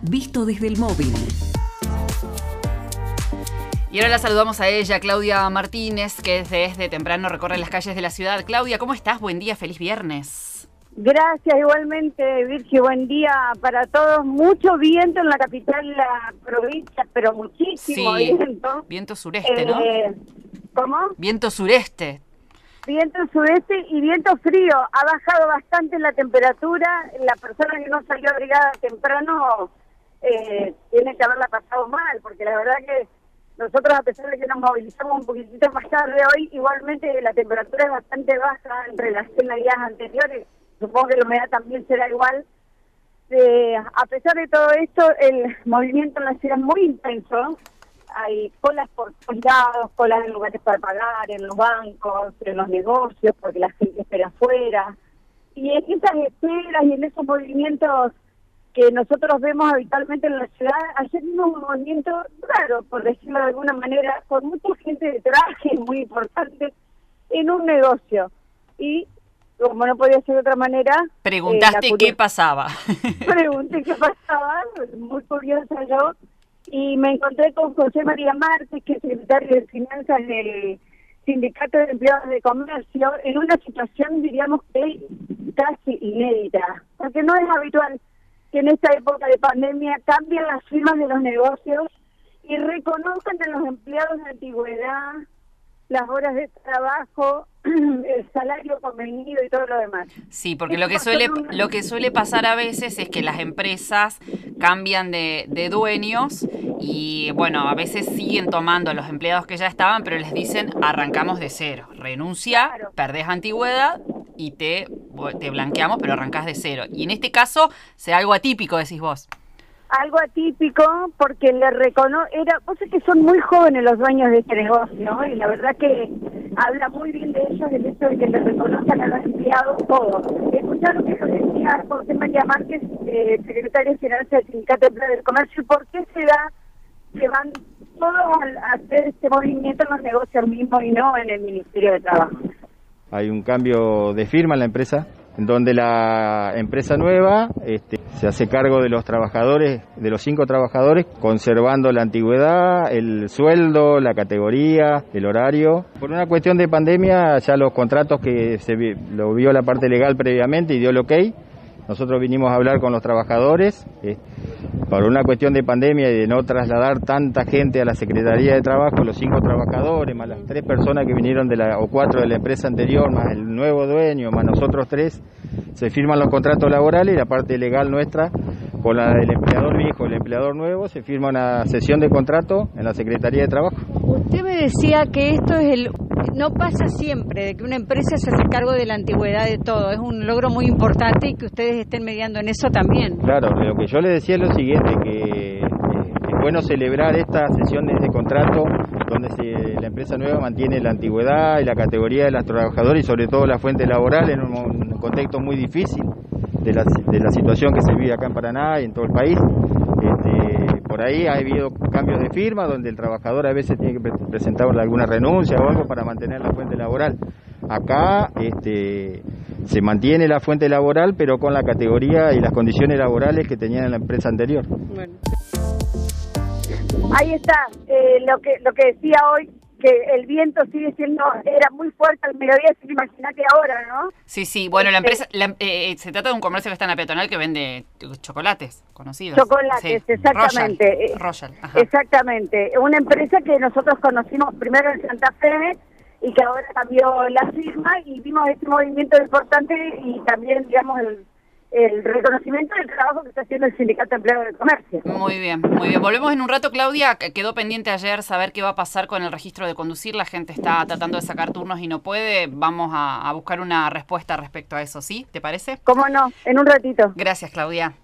visto desde el móvil. Y ahora la saludamos a ella, Claudia Martínez, que desde temprano recorre las calles de la ciudad. Claudia, ¿cómo estás? Buen día, feliz viernes. Gracias, igualmente, Virgi, buen día para todos. Mucho viento en la capital de la provincia, pero muchísimo viento. Viento sureste, ¿no? ¿Cómo? Viento sureste. Viento sureste y viento frío. Ha bajado bastante la temperatura. La persona que no salió abrigada temprano tiene que haberla pasado mal, porque la verdad que nosotros, a pesar de que nos movilizamos un poquitito más tarde hoy, igualmente la temperatura es bastante baja en relación a días anteriores. Supongo que la humedad también será igual. A pesar de todo esto, el movimiento en la ciudad es muy intenso. Hay colas por todos lados, colas en lugares para pagar, en los bancos, en los negocios, porque la gente espera afuera. Y en esas esperas y en esos movimientos que nosotros vemos habitualmente en la ciudad, ayer vimos un movimiento raro, por decirlo de alguna manera, con mucha gente de traje muy importante en un negocio. Y como no podía ser de otra manera... Preguntaste qué pasaba. Pregunté qué pasaba, muy curiosa yo, y me encontré con José María Márquez, que es secretario de Finanzas del Sindicato de Empleados de Comercio, en una situación, diríamos que casi inédita, porque no es habitual que en esta época de pandemia cambien las firmas de los negocios y reconozcan a los empleados de antigüedad, las horas de trabajo, el salario convenido y todo lo demás. Sí, porque lo que suele pasar a veces es que las empresas cambian de dueños y, bueno, a veces siguen tomando a los empleados que ya estaban, pero les dicen arrancamos de cero, renuncia, claro, perdés antigüedad y te blanqueamos, pero arrancás de cero. Y en este caso, sea algo atípico, decís vos. Algo atípico, porque vos sabés que son muy jóvenes los dueños de este negocio, ¿no? Y la verdad que habla muy bien de ellos, el hecho de que les reconozcan a los empleados todo. Escuchar lo que decía José María Márquez, secretario general del Sindicato de Empleados del Comercio, y por qué se da que van todos a hacer este movimiento en los negocios mismos y no en el Ministerio de Trabajo. Hay un cambio de firma en la empresa, en donde la empresa nueva se hace cargo de los trabajadores, de los 5 trabajadores, conservando la antigüedad, el sueldo, la categoría, el horario. Por una cuestión de pandemia, ya los contratos que lo vio la parte legal previamente y dio el ok, nosotros vinimos a hablar con los trabajadores. Por una cuestión de pandemia y de no trasladar tanta gente a la Secretaría de Trabajo, los 5 trabajadores, más las 3 personas que vinieron o 4 de la empresa anterior, más el nuevo dueño, más nosotros 3, se firman los contratos laborales y la parte legal nuestra, con la del empleador viejo y el empleador nuevo, se firma una sesión de contrato en la Secretaría de Trabajo. Usted me decía que esto es no pasa siempre, de que una empresa se hace cargo de la antigüedad de todo. Es un logro muy importante y que ustedes estén mediando en eso también. Claro, lo que yo le decía es lo siguiente, que es bueno celebrar estas sesiones de contrato donde la empresa nueva mantiene la antigüedad y la categoría de los trabajadores y sobre todo la fuente laboral en un contexto muy difícil de la situación que se vive acá en Paraná y en todo el país. Por ahí ha habido cambios de firma donde el trabajador a veces tiene que presentar alguna renuncia o algo para mantener la fuente laboral. Acá se mantiene la fuente laboral, pero con la categoría y las condiciones laborales que tenían en la empresa anterior. Bueno. Ahí está, lo que decía hoy, que el viento era muy fuerte al mediodía, así que imagínate ahora, ¿no? Sí, bueno, la empresa, se trata de un comercio que está en la peatonal que vende chocolates conocidos. Chocolates, sí. Exactamente. Royal, exactamente. Una empresa que nosotros conocimos primero en Santa Fe y que ahora cambió la firma y vimos este movimiento importante y también, digamos, el reconocimiento del trabajo que está haciendo el Sindicato de Empleados del Comercio. Muy bien, muy bien. Volvemos en un rato, Claudia. Quedó pendiente ayer saber qué va a pasar con el registro de conducir. La gente está tratando de sacar turnos y no puede. Vamos a buscar una respuesta respecto a eso, ¿sí? ¿Te parece? ¿Cómo no? En un ratito. Gracias, Claudia.